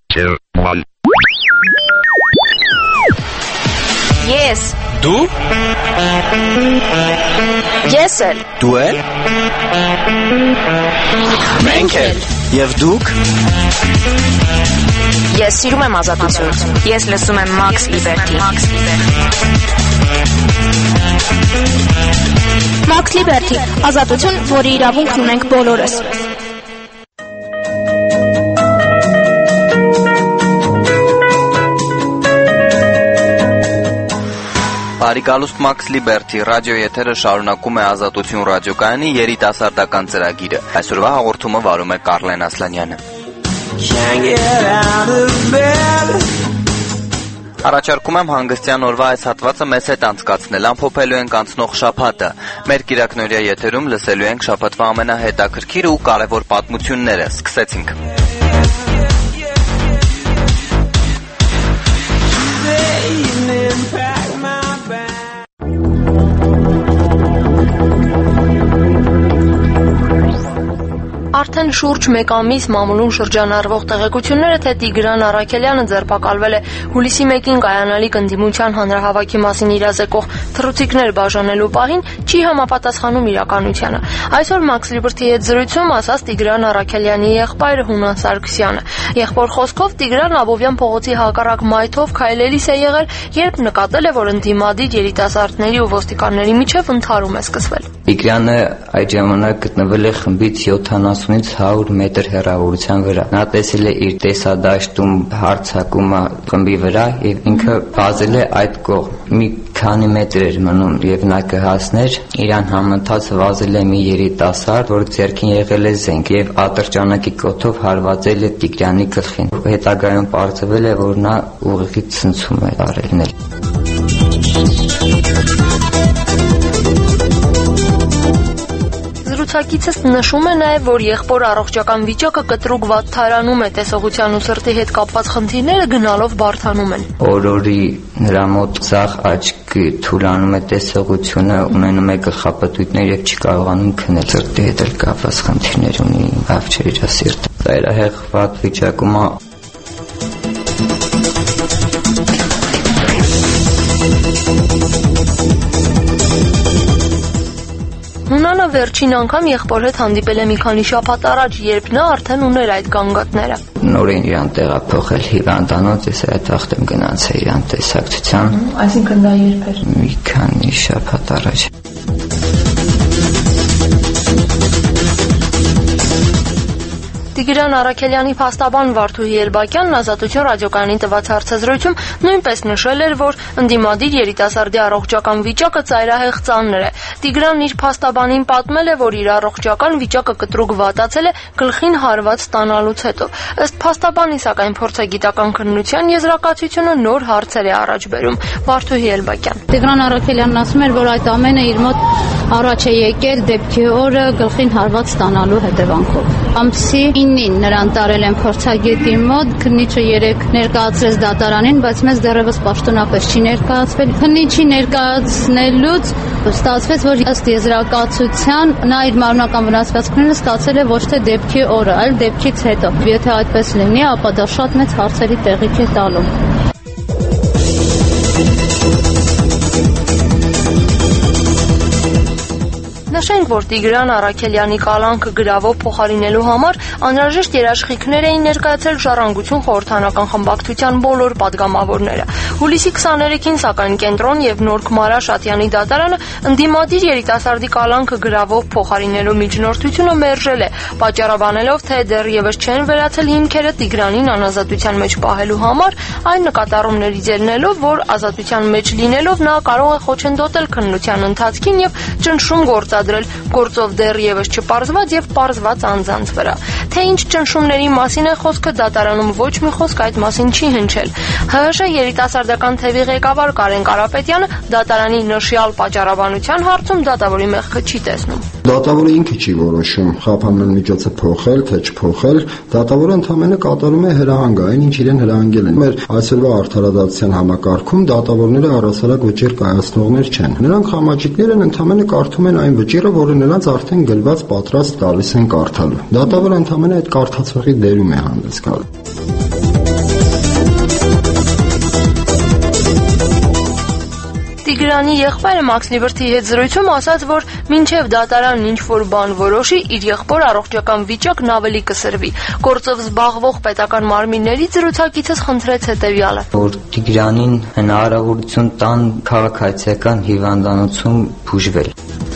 2, 1. Ես Դու Ես էլ Դու էլ Մենք էլ Եվ դուք Ես սիրում եմ ազատություն Ես լսում եմ Max Liberty Max Liberty ազատություն, որի իրավունքն ունենք բոլորս Բարիկալուստ Max Liberty ռադիո եթերը շարունակում է ազատություն ռադիոկայանի երիտասարդական ծրագիրը։ Այսօրվա հաղորդումը վարում է Կարլեն Ասլանյանը։ Առաջարկում եմ հանգստյան օրվա այս հատվածը մեզ հետ անցկացնել, ամփոփելու ենք անցնող շաբաթը։ Մեր կիրակնօրյա եթերում լսելու ենք շաբաթվա ամենահետաքրքիր ու կարևոր պատմությունները։ Սկսեցինք։ Արդեն շուրջ մեկ ամիս մամուլում շրջանառվող տեղեկությունները, թե Տիգրան Առաքելյանը ձերբակալվել է հուլիսի 1-ին կայանալիք ընդդիմության հանրահավաքի մասին իրազեկող թռուցիկներ բաժանելու պահին, չի համապատասխանում իրականությանը։ Այսօր Max Liberty-ի հետ զրույցում ասաց Տիգրան Առաքելյանի եղբայրը Հունան Սարգսյանը։ Եղբոր խոսքով Տիգրան Աբովյան փողոցի հակառակ մայթով քայլելիս է եղել, երբ նկատել է, որ ընդդիմադիր երիտասարդների ու ոստիկանների միջև ընդհարում է սկսվել։ Տիգրանը այդ ժամանակ գտնվել է խմբից 70-ից 100 մետր հեռավորության վրա։ Նա տեսել է իր տեսադաշտում հարձակումը խմբի վրա եւ ինքը վազել է այդ կողմ։ Մի քանի մետր էր մնում եւ նա կհասներ, իրան համընթաց վազել է մի երիտասարդ, որ ձեռքին եղել է զենք եւ ատրճանակի կոթով հարվածել է Տիգրանի գլխին։ Հետագայում պարզվել է, որ նա ուղիղ ցնցում է արել։ Զրուցակիցս նշում է նաև, որ եղբոր առողջական վիճակը կտրուկ վատթարանում է, տեսողության ու սրտի հետ կապված խնդիրները գնալով բարդանում են։ Օրորի նրա մոտ ցախ աչքի թուլանում է տեսողությունը, ունենում է գլխապտույտներ եւ չի կարողանում քնել։ Սրտի հետ էլ կապված խնդիրներ ունի, բավ չէ իր սիրտը։ Ծայրահեղ վատ վիճակում է։ Հունանը վերջին անգամ եղբոր հետ հանդիպել է մի քանի շաբաթ առաջ, երբ նա արդեն ուներ այդ գանգատները։ Նորեն իրան տեղափոխել հիվանդանոց, ես այդ վաղտեմ գնացել իրան տեսակցության։ Այսինքն դա երբ էր։ Մի քանի շաբաթ առաջ։ Տիգրան Առաքելյանի փաստաբան Վարդուհի Էլբակյանն ազատություն ռադիոկայանի տված հարցազրույցում նույնպես նշել էր, որ ընդդիմադիր երիտասարդի առողջական վիճակը ծայրահեղ ծանր է։ Տիգրանն իր փաստաբանին պատմել է, որ իր առողջական վիճակը կտրուկ վատացել է գլխին հարված ստանալուց հետո։ Ըստ փաստաբանի, սակայն փորձագիտական քննության եզրակացությունը նոր հարցեր է առաջ բերում։ Վարդուհի Էլբակյան։ Տիգրան Առաքելյանն ասում էր, որ այդ ամենը իր մոտ առաջ է եկել դեպքի օրը գլխին հարված ստանալու հետևանքով։ Ամսի 9-ին նրան տարել են փորձագետի մոտ, քննիչը 3 ներկայացրեց դատարանին, բայց մեզ դեռևս պաշտոնապես չի ներկայացվել։ Քննիչի ներկայացնելուց ստացվեց, որ ըստ եզրակացության նա իր մարմնական վնասվածքները ստացել է ոչ թե դեպքի օրը, այլ դեպքից հետո։ Եթե այդպես լինի, ապա դա շատ մեծ հարցերի տեղիք է տալու։ Նշենք, որ Տիգրան Առաքելյանի կալանքը գրավով փոխարինելու համար անհրաժեշտ երաշխիքներ էին ներկայացրել Ժառանգություն խորհրդանական խմբակցության բոլոր падգամավորները։ Հուլիսի 23-ին, սակայն Կենտրոն եւ Նորք Մարաշատյանի դատարանը ընդդիմադիր երիտասարդի կալանքը գրավով փոխարինելու միջնորդությունը մերժել է, պատճառաբանելով, թե դեռևս չեն վերացել հիմքերը Տիգրանին անազատության մեջ պահելու համար, այն նկատառումներից ելնելով, որ ազատության մեջ լինելով նա կարող է խոչընդոտել քննության ընթացքին եւ ճնշում գործադրել գործով դեռևս չպարզված եւ պարզված անձանց վրա։ Թե ինչ ճնշումների մասին է խոսքը, դատարանում ոչ մի խոսք այդ մասին չի հնչել։ ՀՀՇ երիտասարդական թևի ղեկավար Կարեն Կարապետյանը դատարանի նշյալ պատճառաբանության հարցում դատավորի մեղքը չի տեսնում։ Դատավորը ինքը չի որոշում խափանման միջոցը փոխել թե չփոխել, դատավորը ընդհանրապես կատարում է հրահանգային, ինչ իրեն հրահանգել են։ Մեր այսօրվա արդարադատության համակարգում դատավորները առասարակ վճիռ կայացնողներ չեն։ Նրանք խամաճիկներ են, ընդհանրապես կարդում են այն վճիռը, որը նրանց արդեն գրված պատրաստ տալիս են կարդալու։ Դատավորը ընդհանրապես այդ կարդացողի դերում է հանդես գալու։ Տիգրանի եղբայրը Max Liberty-ի հետ զրույցում ասաց, որ մինչև դատարանն ինչ-որ բան որոշի, իր եղբոր առողջական վիճակն ավելի կսրվի։ Գործով զբաղվող պետական մարմինների զրուցակիցս խնդրեց հետևյալը. Որ Տիգրանին հնարավորություն տան քաղաքացիական հիվանդանոցում բուժվել։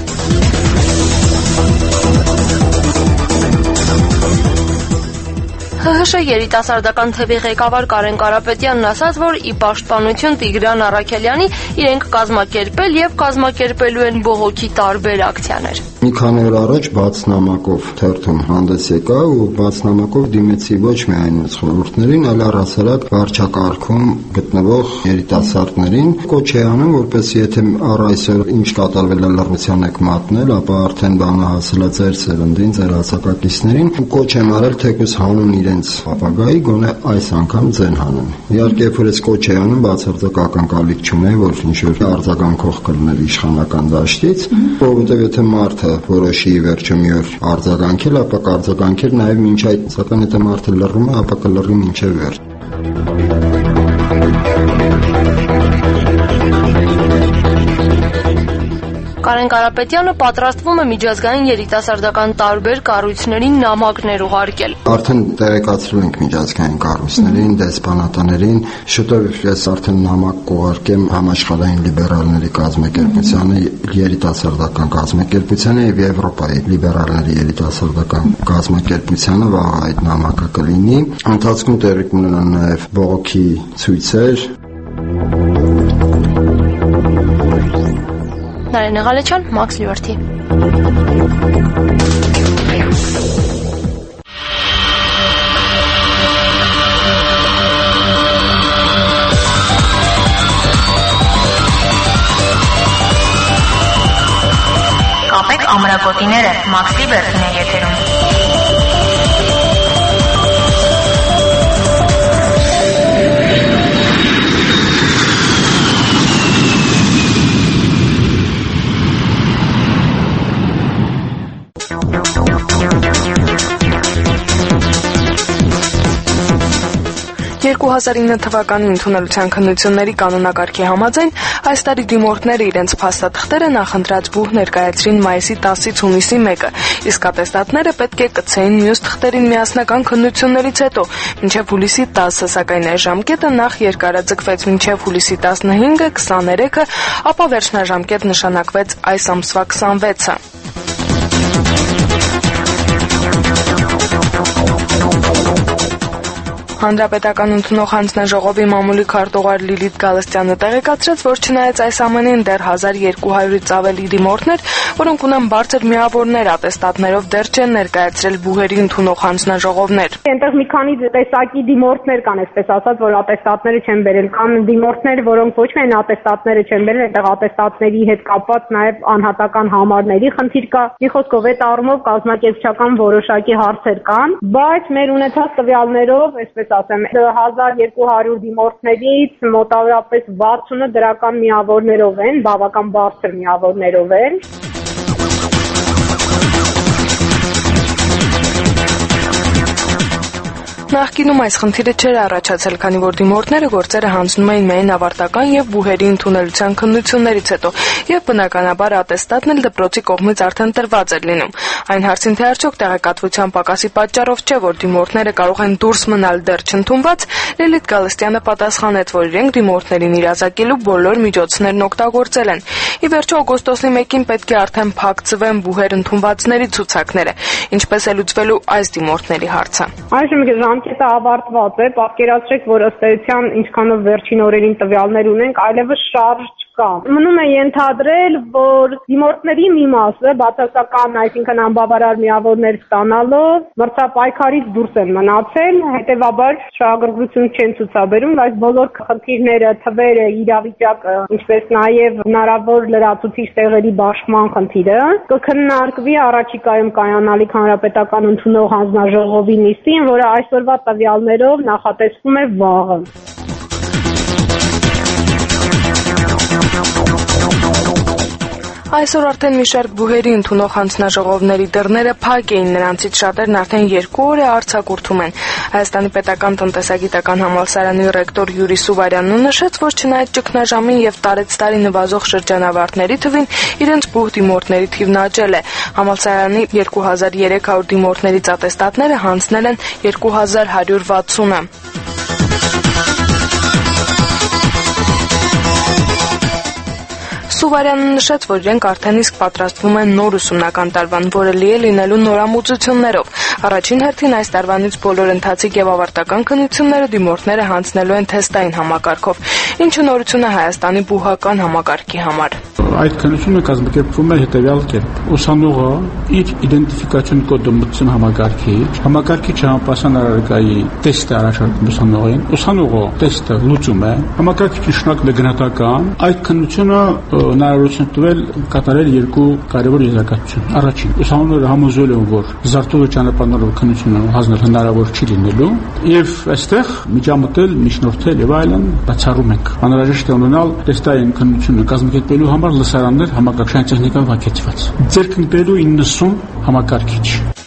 ՀՀՇ երիտասարդական թևի ղեկավար Կարեն Կարապետյանն ասաց, որ ի պաշտպանություն Տիգրան Առաքելյանի իրենք կազմակերպել եւ կազմակերպելու են բողոքի տարբեր ակցիաներ։ Մի քանի օր առաջ բաց նամակով թերթում հանդես եկա ու բաց նամակով դիմեցի ոչ միայն խորհուրդներին, այլ առհասարակ վարչակարգում գտնվող երիտասարդներին կոչ է անում, որպես եթե առ այսօր ինչ կատարվել է լռության եք մատնել, ապա արդեն բանը հասել է ձեր սերնդին, ձեր հասակակիցներին ու կոչ եմ արել թեկուզ հանուն իրենց ապագայի գոնե այս անգամ ձեն հանեն։ Իհարկե, երբ որ ես կոչ է անում, բացարձակ ակնկալիք չունեմ, որ ինչ-որ արձագանքող կլներ իշխանական դաշտից, որովհետև եթե մարդը որոշի վերջը մի օր արձագանքել, ապա կարձագանքել նաև մինչ այդ, սակայն եթե մարդը լռում է, ապա կլռի մինչև վերջ։ Կարեն Կարապետյանը պատրաստվում է միջազգային երիտասարդական տարբեր կառույցներին նամակներ ուղարկել։ Արդեն տեղեկացրել ենք միջազգային կառույցներին, դեսպանատաներին, շուտով ես արդեն նամակ կուղարկեմ համաշխարհային լիբերալների կազմակերպությանը, երիտասարդական կազմակերպությանը եւ Եվրոպայի լիբերալների երիտասարդական կազմակերպությանը, վաղ այդ նամակը կլինի։ Ընթացքում տեղի կունենան նաեւ բողոքի ցույցեր։ Նարինե Ղալեչյան, Max Liberty։ Կապեք ամրակոտիները, Max Liberty-ն է եթերում։ թվականի ընդունելության քննությունների կանոնակարգի համաձայն այս տարի դիմորդները իրենց փաստաթղթերը նախընտրած բուհ ներկայացրին մայիսի 10-ից հունիսի 1-ը, իսկ ատեստատները պետք է կցեին մյուս թղթերին միասնական քննություններից հետո, մինչև հուլիսի 10-ը, սակայն այս ժամկետը նախ երկարաձգվեց մինչև հուլիսի 15-ը, 23-ը, ապա վերջնաժամկետ նշանակվեց այս ամսվա 26-ը։ Հանրապետական ընդունող հանձնաժողովի մամուլի քարտուղար Լիլիթ Գալստյանը տեղեկացրեց, որ չնայած այս ամենին դեռ 1200-ից ավելի դիմորդներ, որոնք ունեն բարձր միավորներ ատեստատներով, դեռ չեն ներկայացրել բուհերի ընդունող հանձնաժողովներ։ Այնտեղ մի քանի տեսակի դիմորդներ կան, այսպես ասած, որ ատեստատները չեն բերել, կան դիմորդներ, որոնք ոչ միայն ատեստատները չեն բերել, այնտեղ ատեստատների հետ կապված նաև անհատական համարների խնդիր կա։ Մի խոսքով այդ առումով կազմակերպչական որոշակի հարցեր կան, բայց մեր ունեցած տվյալներով, այսպես ասեմ, 1200 դիմորդներից մոտավորապես 60-ը դրական միավորներով են, բավական բարձր միավորներով են։ Նախկինում այս խնդիրը չէր առաջացել, քանի որ դիմորդները գործերը հանձնում էին միայն ավարտական եւ բուհերի ընդունելության քննություններից հետո, եւ բնականաբար ատեստատն էլ դպրոցի կողմից արդեն տրված էր լինում։ Այն հարցին թե արդյոք տեղեկատվության պակասի պատճառով չէ, որ դիմորդները կարող են դուրս մնալ դեռ չընդունված, Լիլիթ Գալստյանը պատասխանեց, որ իրենք դիմորդներին իրազեկելու բոլոր միջոցներն օգտագործել են։ Ի վերջո օգոստոսի 1-ին պետք է արդեն փակցվեն բուհեր ընդունվածների ցուցակները, ինչպես է լուծվելու այս դիմորդների հարցը։ Այժմ ժամկետը ավարտված է, պատկերացրեք, որ ըստ էության ինչքանով վերջին օրերին տվյալներ ունենք, այլևս շարժ չկա։ Մնում է ենթադրել, որ դիմորդների մի մասը բացասական, այսինքն անբավարար միավորներ ստանալով մրցապայքարից դուրս են մնացել, հետևաբար շահագրգռություն չեն ցուցաբերում, բայց բոլոր խնդիրները, թվերը, իրավիճակը, ինչպես նաև հնարավոր լրացուցիչ տեղերի բաշխման խնդիրը կքննարկվի առաջիկայում կայանալիք հանրապետական ընդունող հանձնաժողովի նիստին, որը այսօրվա տվյալներով նախատեսվում է վաղը։ Այսօր արդեն մի շարք բուհերի ընդունող հանձնաժողովների դռները փակ էին, նրանցից շատերն արդեն 2 օր է արձակուրդում են։ Հայաստանի պետական տնտեսագիտական համալսարանի ռեկտոր Յուրի Սուվարյանն նշեց, որ չնայած ճգնաժամին եւ տարեցտարի նվազող շրջանավարտների թվին, իրենց բուհ դիմորդների թիվն աճել է։ Համալսարանի 2300 դիմորդներից ատեստատները հանձնել են 2160-ը։ Սուվարյանը նշեց, որ իրենք արդեն իսկ պատրաստվում են նոր ուսումնական տարվան, որը լի է լինելու նորամուծություններով։ Առաջին հերթին այս տարվանից բոլոր ընթացիկ եւ ավարտական քննությունները դիմորդները հանձնելու են թեստային համակարգով, ինչը նորություն է Հայաստանի բուհական համակարգի համար։ Այդ քննությունը կազմակերպվում է հետևյալ կերպ. ուսանողը իր իդենտիֆիկացիոն կոդը մտցում համակարգիչը համապատասխան առարկայի տեստ է առաջարկում ուսանողին, ուսանողը տեստը լուծում է, համակարգիչը շնորհակալ է գնահատական, այդ քննությունը հնարավորություն տվել կատարել 2 կարևոր եզրակացություն։ Առաջին, ուսանողները համոզվել են, որ զարթողի ճանապարհներով քննությունը հանձնել հնարավոր չի լինելու, եւ այստեղ միջամտել, միջնորդել եւ այլն բացառում ենք։ Անհրաժեշտ է ունենալ տեստային քննությունը կազմակերպելու համար լսարաններ համակարգչային տեխնիկան վարկեցված։ Ձեռք ընկնելու 90 համակարգիչ։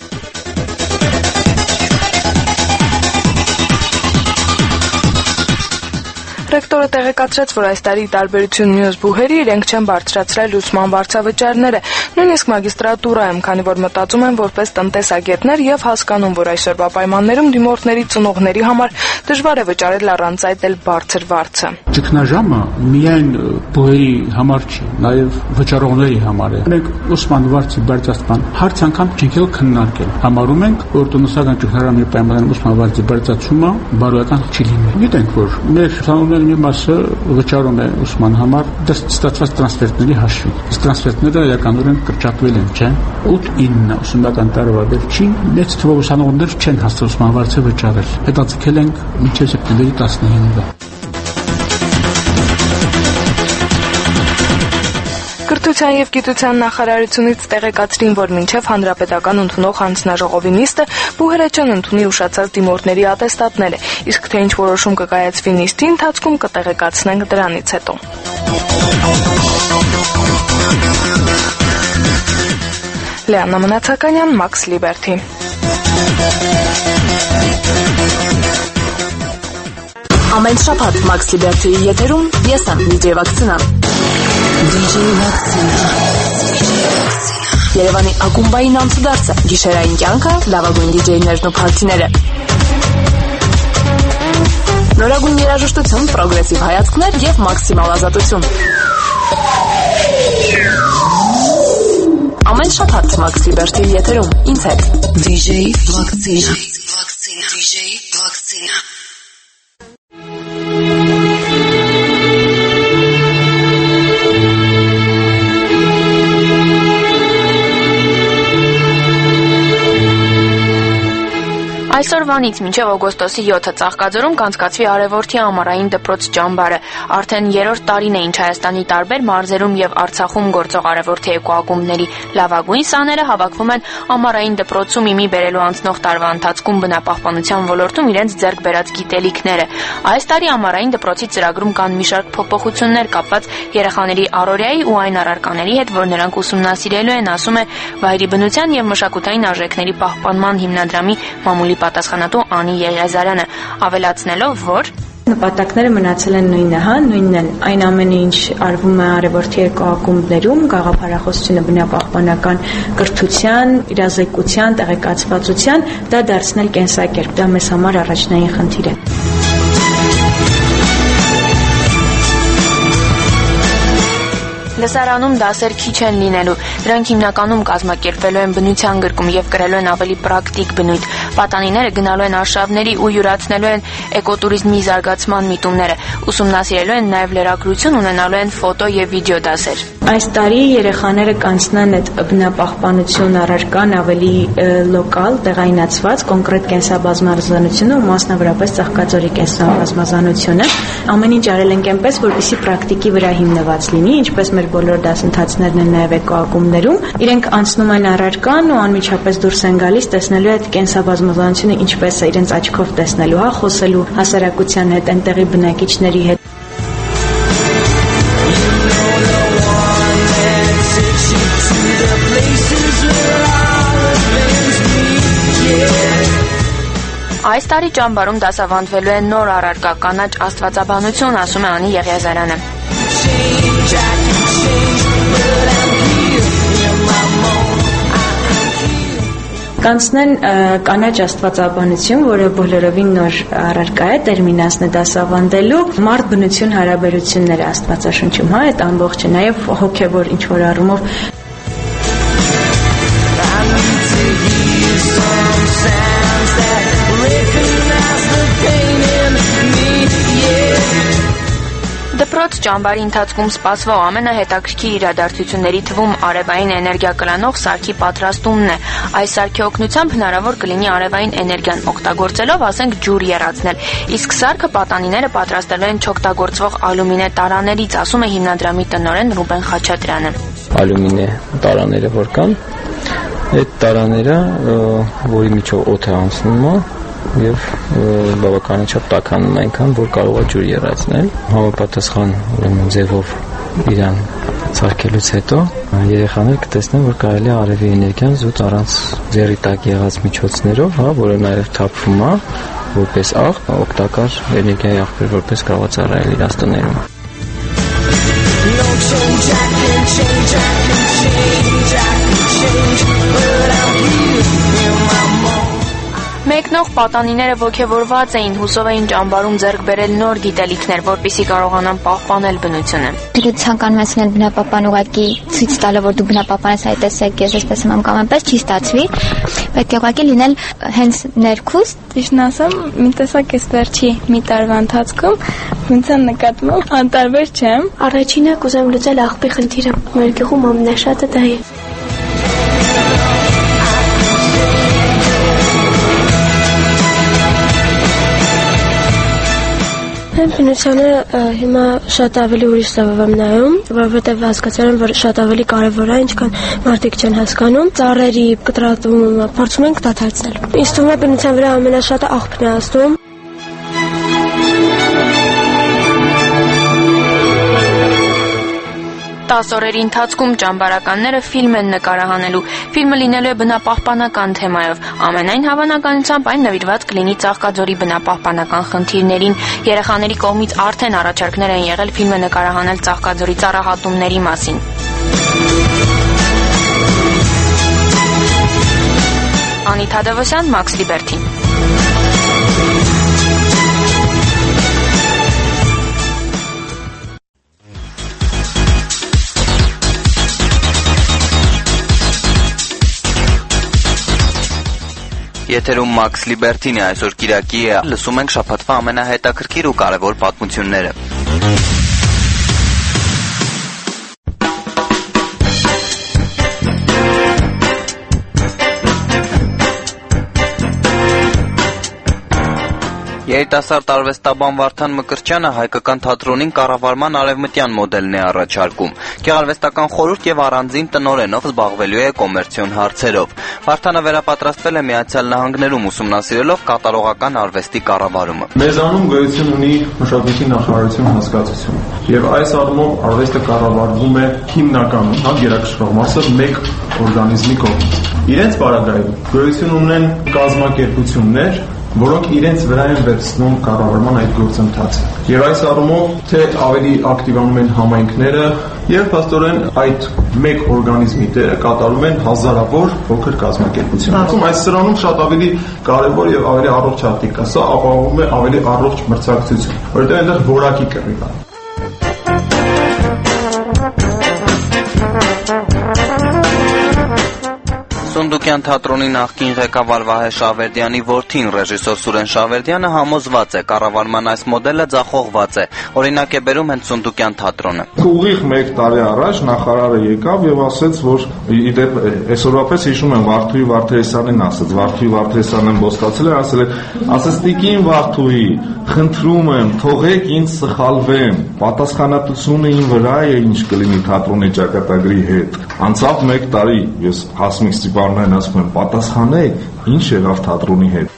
Ռեկտորը տեղեկացրեց, որ այս տարի տարբերություն մյուս բուհերի իրենք չեն բարձրացրել ուսման վարձավճարները, նույնիսկ մագիստրատուրայում, քանի որ մտածում են որպես տնտեսագետներ եւ հասկանում, որ այսօրվա պայմաններում դիմորդների ծնողների համար դժվար է վճարել առանց այդ էլ բարձր վարձը։ Ճգնաժամը միայն բուհերի համար չի, նաեւ վճարողների համար է։ Մենք ուսման վարձի բարձրացման հարց անգամ չենք քննարկել։ Համարում ենք, որ տնտեսական ճգնաժամի պայմաններում ուսման վարձի բարձրացումը բարոյական չի լինի։ Գիտենք, որ մեր ուսանողների մի մասը վճարում է ուսման համար ստացված տրանսֆերտների հաշվին։ Այս տրանսֆերտները իրականորեն կրճատվել են, չէ՞։ 8-9 ուսումնական տարվա վերջին մեծ թվով ուսանողներ չեն հասցրել ուսման վարձը վճարել։ Հետաձգել ենք մինչև սեպտեմբերի 15-ը։ Կրթության եւ գիտության նախարարությունից տեղեկացրին, որ մինչև հանրապետական ընդունող հանձնաժողովի նիստը բուհերը չեն ընդունի ուշացած դիմորդների ատեստատները, իսկ թե ինչ որոշում կկայացվի նիստի ընթացքում կտեղեկացնենք դրանից հետո։ Լիանա Մնացականյան, Max Liberty։ Ամեն շաբաթ Max Liberty-ի եթերում ես եմ DJ Վակցինան։ DJ Վակցինա։ Երևանի ակումբային անցուդարձը, գիշերային կյանքը, լավագույն DJ-ներն ու փարթիները։ Նորագույն երաժշտություն, պրոգրեսիվ հայացքներ եւ մաքսիմալ ազատություն։ Ամեն շաբաթ Max Liberty-ի եթերում ինձ հետ DJ Վակցինա։ DJ Վակցինա։ Այսօրվանից մինչև օգոստոսի 7-ը Ծաղկաձորում կանցկացվի Արևորդի ամառային դպրոց ճամբարը։ Արդեն 3-րդ տարին է, ինչ Հայաստանի տարբեր մարզերում եւ Արցախում գործող Արևորդի էկոակումբների լավագույն սաները հավաքվում են ամառային դպրոցում իմի բերելու անցնող տարվա ընթացքում բնապահպանության ոլորտում իրենց ձեռք բերած գիտելիքները։ Այս տարի ամառային դպրոցի ծրագրում կան մի շարք փոփոխություններ կապված երեխաների առօրյայի ու այն առարկաների հետ, որ նրանք ուսումնասիրելու են, ասում է Վայրի բնության եւ մշակութային արժեքների պահպանման հիմնադրամի մամուլի պատասխանատու Անի Եղիազարյանը, ավելացնելով, որ նպատակները մնացել են նույնն են, այն ամենը ինչ արվում է Արևորդի էկոակումբներում, գաղափարախոսությունը բնապահպանական կրթության, իրազեկության, տեղեկացվածության, դա դարձնել կենսակերպ, դա մեզ համար առաջնային խնդիր է։ Լսարանում դասեր քիչ են լինելու, դրանք հիմնականում կազմակերպվելու են բնության գրկում եւ կրելու են ավելի պրակտիկ բնույթ։ Պատանիները գնալու են արշավների ու յուրացնելու են էկոտուրիզմի զարգացման միտումները, ուսումնասիրելու են նաեւ լրագրություն, ունենալու են ֆոտո եւ վիդեո դասեր։ Այս տարի երեխաները կանցնեն այդ բնապահպանություն առարկան ավելի լոկալ, տեղայնացված, կոնկրետ կենսաբազմազանությունը ու մասնավորապես Ծաղկաձորի կենսաբազմազանությունը։ Ամեն ինչ արել ենք այնպես, որպեսզի պրակտիկի վրա հիմնված լինի, ինչպես մեր բոլոր դասընթացներն են նաև էկոակումբներում։ Իրենք անցնում են առարկան ու անմիջապես դուրս են գալիս տեսնելու այդ կենսաբազմազանությունը ինչպես է իրենց աչքով տեսնելու, խոսելու հասարակության հետ, այնտեղի բնակիչների հետ։ Այս տարի ճամբարում դասավանդվելու է նոր առարկա կանաչ աստվածաբանություն, ասում է Անի Եղիազարյանը։ Կանցնեն կանաչ աստվածաբանություն, որը բոլորովին նոր առարկա է, տերմինասն է դասավանդելու, մարդ բնություն հարաբերությունները Աստվածաշնչում, այդ ամբողջը, նաև հոգևոր ինչ-որ առումով Դպրոց ճամբարի ընթացքում սպասվող ամենահետաքրքիր իրադարձությունների թվում արևային էներգիա կլանող սարքի պատրաստումն է։ Այս սարքի օգնությամբ հնարավոր կլինի արևային էներգիան օգտագործելով, ասենք, ջուր եռացնել։ Իսկ սարքը պատանիները պատրաստելու են չօգտագործվող ալյումինե տարաներից, ասում է հիմնադրամի տնօրեն Ռուբեն Խաչատրյանը։ Ալյումինե տարաները որ կան, այդ տարաները, որի միջով օդ է անցնում, եւ բավականաչափ տաքանում այնքան, որ կարող է ջուր եռացնել։ Համապատասխան ձևով իրան ցարկելուց հետո երեխաները կտեսնեն, որ կարելի է արևի էներգիան զուտ առանց ձեռի տակ եղած միջոցներով, որը նաեւ թափվում է որպես աղ, օգտակար էներգիայի աղբյուր որպես կարող է ծառայել իրաց տներում։ Մեկնող պատանիները ոգևորված էին, հուսով էին ճամբարում ձեռք բերել նոր գիտելիքներ, որպեսզի կարողանան պահպանել բնությունը։ Դու ցանկանում ես լինել բնապահպան, ուղղակի ցույց տալով, որ դու բնապահպան ես, այդտեսեք, ես այսպես եմ կամ այնպես չի ստացվի։ Պետք է ուղղակի լինել հենց ներքուստ։ Ճիշտն ասեմ, մի տեսակ էս վերջի մի տարվա ընթացքում բնության նկատմամբ անտարբեր չեմ։ Առաջինը կուզեմ լուծել աղբի խնդիրը։ Մեր գյուղում ամենաշատը դա է։ Բնությանը հիմա շատ ավելի ուրիշ ծավով եմ նայում, որովհետև հասկացել եմ, որ շատ ավելի կարևոր է, ինչքան մարդիկ չեն հասկանում։ Ծառերի կտրատումը փորձում ենք դադարեցնել։ Ինձ թվում է բնության վրա ամենաշատը աղբն է ազդում։ 10 օրերի ընթացքում ճամբարականները ֆիլմ են նկարահանելու։ Ֆիլմը լինելու է բնապահպանական թեմայով։ Ամենայն հավանականությամբ այն նվիրված կլինի Ծաղկաձորի բնապահպանական խնդիրներին։ Երեխաների կողմից արդեն առաջարկներ են եղել ֆիլմը նկարահանել Ծաղկաձորի ծառահատումների մասին։ Անի Թադևոսյան, Մաքս Լիբերթին։ Եթերում Մաքս Լիբերթին է, այսօր Կիրակի է, լսում ենք շաբաթվա ամենահետաքրքիր ու կարևոր պատմությունները։ Երիտասարդ արվեստաբան Վարդան Մկրտչյանը հայկական թատրոնին կառավարման արևմտյան մոդելն է առաջարկում։ Գեղարվեստական խորհուրդ եւ առանձին տնօրենով զբաղվելու է կոմերցիոն հարցերով։ Վարդանը վերապատրաստվել է Միացյալ Նահանգներում ուսումնասիրելով կատարողական արվեստի կառավարումը։ Մեզանում գոյություն ունի մշակույթի նախարարություն հասկացություն, եւ այս առումով արվեստը կառավարվում է հիմնականում, գերակշռող մասը մեկ օրգանիզմի կողմից։ Իրենց պարագայում գոյություն ունեն կազմակերպություններ, որոնք իրենց վրա են վերցնում կառավարման այդ գործընթացը։ Եվ այս առումով թե ավելի ակտիվանում են համայնքները եւ փաստորեն այդ մեկ օրգանիզմի դերը կատարում են հազարավոր փոքր կազմակերպություններ։ Այս սրանում շատ ավելի կարևոր եւ ավելի առողջ հատիկ կա, սա ապահովում է ավելի առողջ մրցակցություն, որտեղ այնտեղ որակի կռիվ է։ Սունդուկյան թատրոնի նախկին ղեկավար Վահե Շավերդյանի որդին ռեժիսոր Սուրեն Շավերդյանը համոզված է, կառավարման այս մոդելը ձախողված է։ Օրինակ է բերում հենց Սունդուկյան թատրոնը։ Ուղիղ 1 տարի առաջ նախարարը եկավ եւ ասաց, որ իդեպ այսօրվա պես հիշում եմ Վարդուհի Վարդերեսյանին ասաց, Վարդուհի Վարդերեսյանն խոստացել է, ասաց տիկին Վարդուհի, խնդրում եմ, թողեք ինձ սխալվեմ, պատասխանատվությունը իմ վրա է, ինչ կլինի թատրոնի ճակատագրի հետ։ Անցավ 1 տարի, ես Հասմիկ Ստիպանովին ասում եմ, պատասխանեք, ինչ եղավ թատրոնի հետ։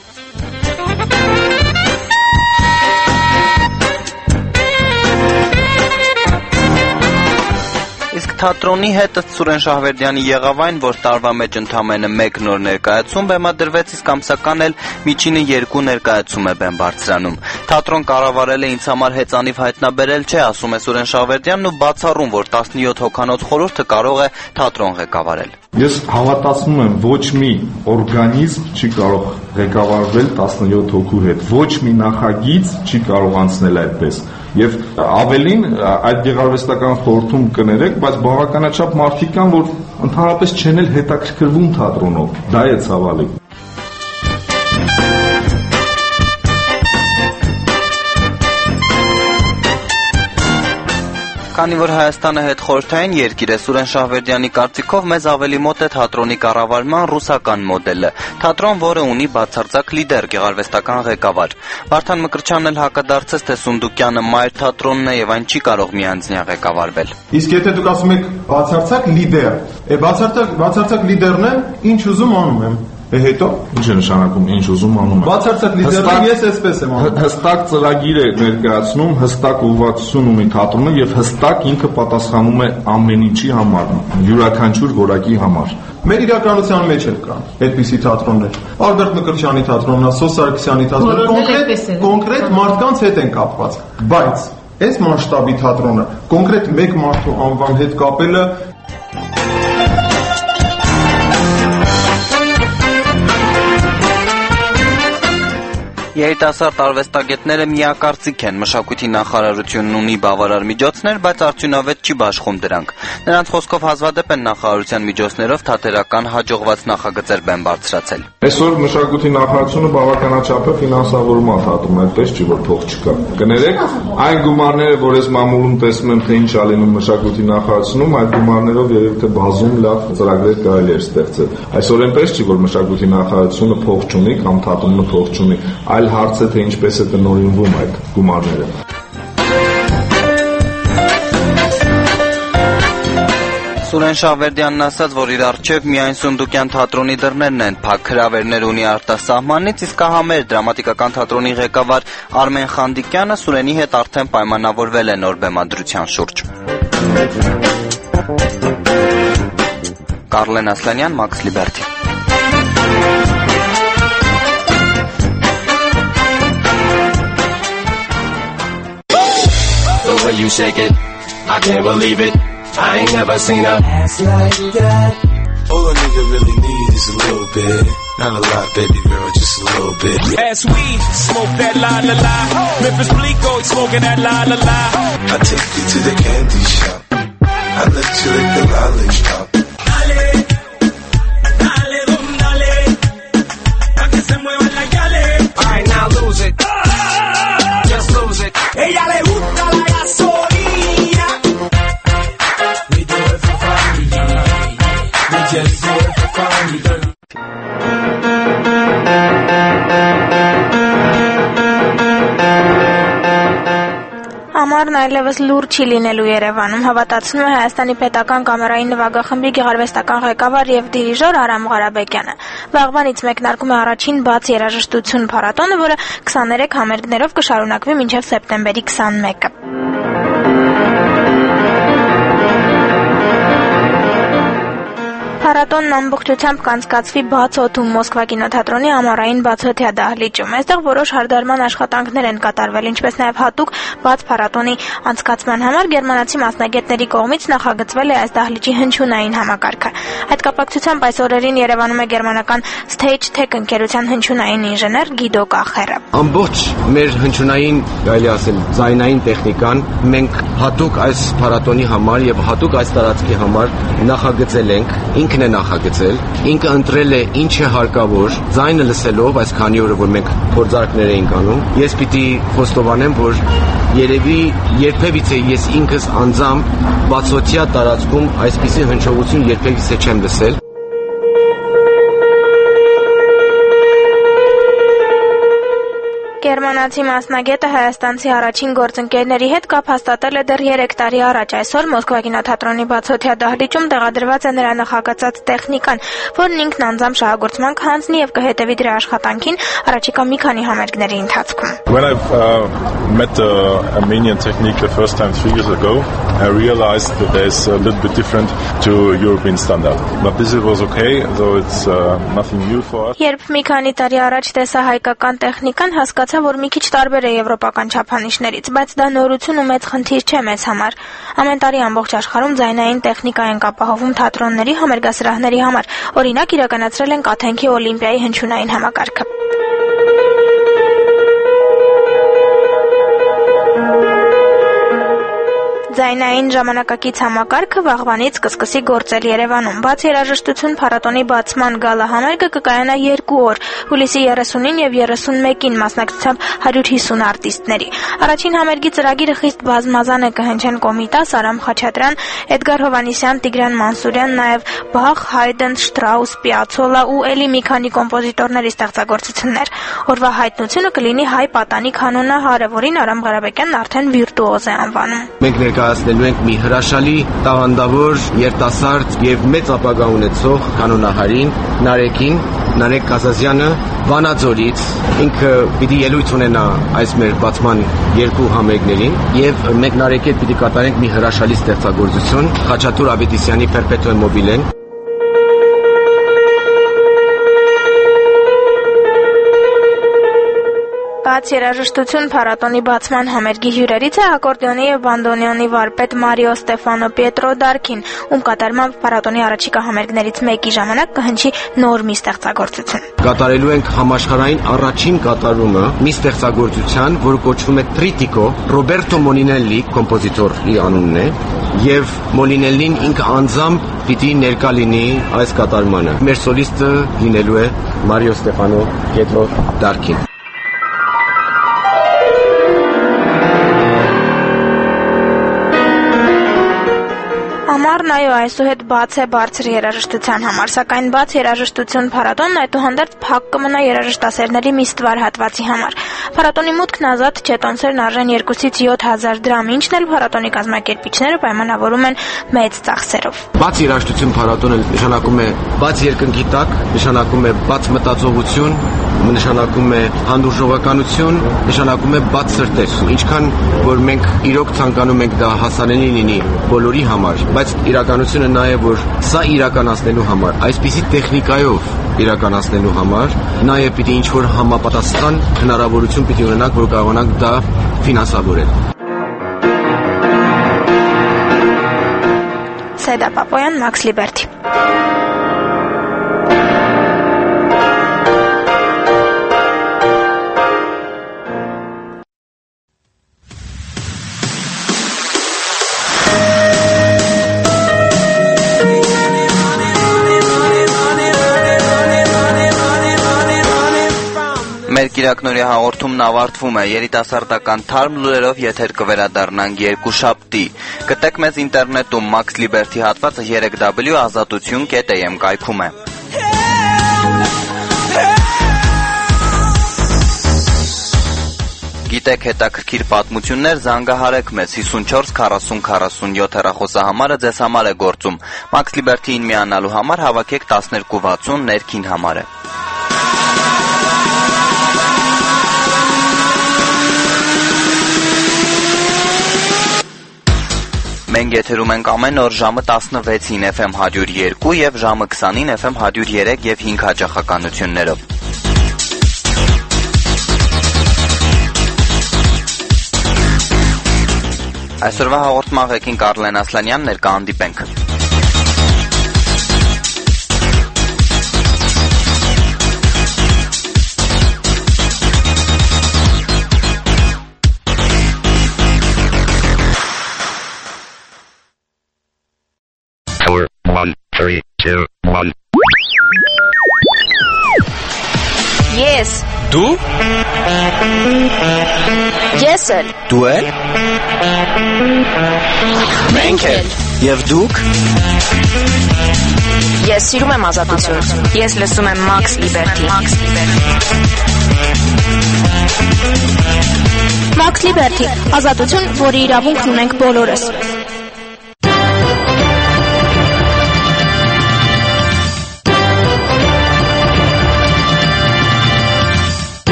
Իսկ թատրոնի հետ ըստ Սուրեն Շահվերդյանի եղավ այն, որ տարվա մեջ ընդամենը 1 նոր ներկայացում բեմադրվեց, իսկ ամսական էլ միջինը 2 ներկայացում է բեմ բարձրանում։ Թատրոն կառավարելը ինձ համար հեծանիվ հայտնաբերել չէ, ասում է Սուրեն Շահվերդյանն ու բացառում, որ 17 հոգանոց խորհուրդը կարող է թատրոն ղեկավարել։ Ես հավատացնում եմ, ոչ մի օրգանիզմ չի կարող ղեկավարվել 17 հոգու հետ, ոչ մի նախագիծ չի կարող անցնել այդպես։ Եվ ավելին այդ գեղարվեստական խորհրդում կներեք, բայց բավականաչափ մարդիկ կան, որ ընդհանրապես չեն էլ հետաքրքրվում թատրոնով։ Դա է ցավալի։ Քանի որ Հայաստանը հետխորհրդային երկիր է, Սուրեն Շահվերդյանի կարծիքով մեզ ավելի մոտ է թատրոնի կառավարման ռուսական մոդելը։ Թատրոն, որը ունի բացարձակ լիդեր, գեղարվեստական ղեկավար։ Վարդան Մկրտչյանն էլ հակադարձեց, թե Սունդուկյանը մայր թատրոնն է եւ այն չի կարող միանձնյա ղեկավարվել։ Իսկ եթե դուք ասում եք բացարձակ լիդեր, բացարձակ լիդերն եմ, ինչ ուզում անում եմ։ Հետո ինչ է նշանակում ինչ ուզում անում եմ։ Բացարձակ լիդերը ես էսպես եմ անում։ Հստակ ծրագիր է ներկայացնում, հստակ ուղղվածություն ունի թատրոնը եւ հստակ ինքը պատասխանում է ամեն ինչի համար, յուրաքանչյուր որակի համար։ Մեր իրականության մեջ էլ կան այդպիսի թատրոններ։ Ալբերտ Մկրտչյանի թատրոնն, Սոս Սարգսյանի թատրոնը կոնկրետ մարդկանց հետ են կապված, բայց այս մասշտաբի թատրոնը կոնկրետ մեկ մարդու անվան հետ կապելը Երիտասարդ արվեստագետները միակարծիք են, մշակույթի նախարարությունն ունի բավարար միջոցներ, բայց արդյունավետ չի բաշխում դրանք։ Նրանց խոսքով հազվադեպ են նախարարության միջոցներով թատերական հաջողված նախագծեր բեմ բարձրացել։ Այսօր մշակույթի նախարարությունը բավականաչափ է ֆինանսավորում աթատրում, այդպես չի, որ փող չկա։ Կներեք, այն գումարները, որ ես մամուլում տեսնում եմ, թե ինչ ա լինում մշակույթի նախարարությունում, այդ գումարներով երևի թե բազում լավ ծրագրեր կարելի է ստեղծել։ Այսօր այնպես չի, որ մշակույթի նախարարությունը փող չունի կամ թատրոնը փող չունի, այլ հարց է, թե ինչպես է տնօրինվում այդ գումարները։ Սուրեն Շահվերդյանն ասաց, որ իր առջև միայն Սունդուկյան թատրոնի դռներն են փակ, հրավերներ ունի արտասահմանից, իսկ համեր դրամատիկական թատրոնի ղեկավար Արմեն Խանդիկյանը Սուրենի հետ արդեն պայմանավորվել է նոր բեմադրության շուրջ։ Կարլեն Ասլանյան, Մաքս Լիբերթի։ The way you shake it, I can't believe it. I ain't never seen a ass like that. All a nigga really needs is a little bit. Not a lot, baby girl, just a little bit. As we smoke that la la la, Memphis Bleak always smoking that la la la. I take you to the candy shop. I let you lick the lollipop. Dale, dale, dale, pa' que se mueva la yale. Alright, now lose it. Just lose it. Ella le gusta la gasolina. We do it for fun, we just do it for fun. Ամառն այլևս լուրջ չի լինելու Երևանում, հավատացնում է Հայաստանի պետական կամերային նվագախմբի գեղարվեստական ղեկավար եւ դիրիժոր Արամ Ղարաբեկյանը։ Վաղվանից մեկնարկում է առաջին բաց երաժշտություն փառատոնը, որը 23 համերգներով կշարունակվի մինչև սեպտեմբերի 21-ը։ Փառատոնն ամբողջությամբ կանցկացվի բաց օդում Մոսկվա կինոթատրոնի ամառային բացօթյա դահլիճում։ Այստեղ որոշ հարդարման աշխատանքներ են կատարվել, ինչպես նաև հատուկ բաց փառատոնի անցկացման համար գերմանացի մասնագետների կողմից նախագծվել է այս դահլիճի հնչյունային համակարգը։ Այդ կապակցությամբ այս օրերին Երևանում է գերմանական Stage Tech ընկերության հնչյունային ինժեներ Գիդո Կախերը։ Ամբողջ մեր հնչյունային, կարելի ասել, ձայնային տեխնիկան մենք հատուկ այս փառատոնի համար եւ հատուկ այս տարածքի համար նախագծել ենք, ինքն է նախագծել, ինքը ընտրել է ինչ է հարկավոր, ձայնը լսելով այս քանի օրը, որ մենք փորձարկներ էինք անում, ես պիտի խոստովանեմ, որ երևի երբևիցե ես ինքս անձամբ բացօթյա տարածքում այսպիսի հնչողություն երբևիցե չեմ լսել։ Գերմանացի մասնագետը հայաստանցի առաջին գործընկերների հետ կապ հաստատել է դեռ 3 տարի առաջ։ Այսօր Մոսկվա կինոթատրոնի բացօթյա դահլիճում տեղադրված է նրա նախագծած տեխնիկան, որն ինքն անձամբ շահագործման կհանձնի եւ կհետեւի դրա աշխատանքին առաջիկա մի քանի համերգների ընթացքում։ When I met the Armenian technique the first time 3 years ago, I realized that there's a little bit different to European standard. But this was okay, so it's nothing new for us. Երբ մի քանի տարի առաջ տեսա հայկական տեխնիկան, հասկացա, որ մի քիչ տարբեր է եվրոպական չափանիշներից, բայց դա նորություն ու մեծ խնդիր չէ մեզ համար։ Ամեն տարի ամբողջ աշխարհում ձայնային տեխնիկա են ապահովում թատրոնների, համերգասրահների համար։ Օրինակ իրականացրել են Աթենքի Օլիմպիայի հնչյունային համակարգը։ Ձայնային ժամանակակից համակարգը վաղվանից կսկսի գործել Երևանում։ Բաց երաժշտություն փառատոնի բացման գալա համերգը կկայանա 2 օր՝ հուլիսի 30-ին եւ 31-ին մասնակցությամբ 150 արտիստների։ Առաջին համերգի ծրագիրը խիստ բազմազան է, կհնչեն Կոմիտաս, Արամ Խաչատրյան, Էդգար Հովանիսյան, Տիգրան Մանսուրյան, նաեւ Բախ, Հայդեն, Շտրաուս, Պիացոլա ու էլի մի քանի կոմպոզիտորների ստեղծագործություններ։ Օրվա հայտնությունը կլինի հայ պատանի կանոնահարը, որին Արամ Ղարաբեկյանն արդեն վիրտուոզ է անվանում։ Մենք ներկայացնելու ենք մի հրաշալի, տաղանդավոր, երիտասարդ եւ մեծ ապագա ունեցող կանոնահարին Նարեկ Կազազյանը Վանաձորից։ Ինքը պիտի ելույթ ունենա այս մեր բացման 2 համերգներին եւ մենք Նարեկի հետ պիտի կատարենք մի հրաշալի ստեղծագործություն Խաչատուր Ավետիսյանի Perpetuum mobile-ն։ Բաց երաժշտություն փառատոնի բացման համերգի հյուրերից է ակորդեոնի եւ բանդոնեոնի վարպետ Մարիո Ստեֆանո Պիետրո Դարքին, ում կատարմամբ փառատոնի առաջիկա համերգներից մեկի ժամանակ կհնչի նոր մի ստեղծագործություն։ Կատարելու ենք համաշխարհային առաջին կատարումը մի ստեղծագործության, որը կոչվում է Տրիտիկո, Ռոբերտո Մոլինելլի կոմպոզիտորի անունն է, եւ Մոլինելլին ինքը անձամբ պիտի ներկա լինի այս կատարմանը։ Մեր սոլիստը լինելու է Մարիո Ստեֆանո Պիետրո Դարքին։ Ամառն այո այսուհետ բաց է բարձր երաժշտության համար, սակայն բաց երաժշտություն փառատոնն այդուհանդերձ փակ կմնա երաժշտասերների մի ստվար հատվածի համար։ Փառատոնի մուտքն ազատ չէ, տոմսերն արժեն 2-ից 7,000 դրամ, ինչն էլ փառատոնի կազմակերպիչները պայմանավորում են մեծ ծախսերով։ Բաց երաժշտություն փառատոնը նշանակում է բաց երկնքի տակ, նշանակում է բաց մտածողություն, նշանակում է հանդուրժողականություն, նշանակում է բաց սրտեր։ Ինչքան որ մենք իրոք ցանկանում ենք դա հասանելի լինի բոլորի համար, բայց իրականությունը նա է, որ սա իրականացնելու համար, այսպիսի տեխնիկայով իրականացնելու համար, նաև պիտի ինչ-որ համապատասխան հնարավորություն պիտի ունենանք, որ կարողանանք դա ֆինանսավորել։ Սեդա Պապոյան, Max Liberty։ Մեր կիրակնորի հաղորդումն ավարտվում է, երիտասարդական թարմ լուրերով եթեր կվերադառնանք երկուշաբթի։ Գտեք մեզ ինտերնետում Max Liberty հատվածը 3w.azatutun.am կայքում է։ Գիտեք հետաքրքիր պատմություններ, զանգահարեք մեզ 54 40 47 հեռախոսահամարը ձեզ համար է գործում։ Max Liberty-ին միանալու համար հավաքեք 1260 ներքին համարը։ Մենք եթերում ենք ամեն օր ժամը 16-ին FM 102 եւ ժամը 20-ին FM 103 եւ 5 հաճախականություններով։ Այսօրվա հաղորդման ղեկին Կարլեն Ասլանյանն էր, կհանդիպենք։ One, three, two, one. Yes. Du? Yes, sir. Du? Menkel. Եվ դուք? Ես սիրում եմ ազատություն։ Ես լսում եմ Max Liberty։ Max Liberty, ազատություն, որի իրավունքն ունենք բոլորս։